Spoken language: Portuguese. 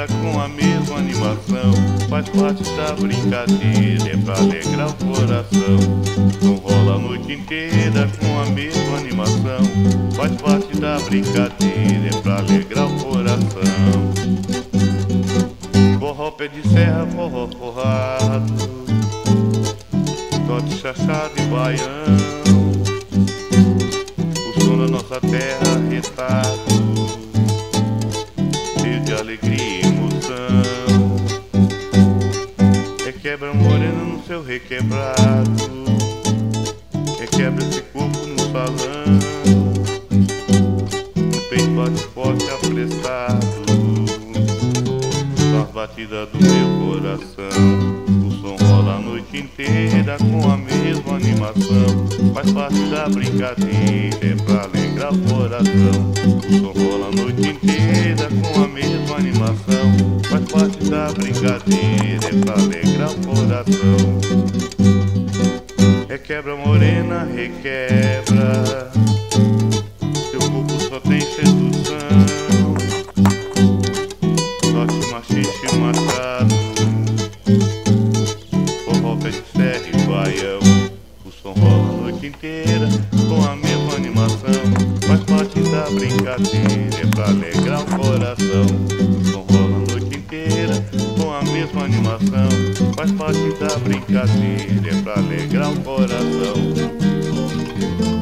inteira com a mesma animação. Faz parte da brincadeira, é pra alegrar o coração. Som rola a noite inteira com a mesma animação. Faz parte da brincadeira, é pra alegrar o coração. Forró pé de serra, forró forrado, trote chachado e baião. O som da nossa terra retado, cheio de alegria e emoção. Requebra morena no seu requebrado, requebra esse corpo no salão. No peito bate forte apressado, são as batidas do meu coração. O som rola a noite inteira com a mesma animação. Faz parte da brincadeira, é pra alegrar o coração. O som rola a noite inteira com a mesma animação. Faz parte da brincadeira, é pra alegrar o coração. Requebra morena, requebra, seu corpo só tem sedução. Sorte machixe machado, forró pé de serra e baião. O som rola a noite inteira com a mesma animação. Faz parte da brincadeira, é pra alegrar o coração. O som rola a noite inteira com a mesma animação. Faz parte da brincadeira, é pra alegrar o coração.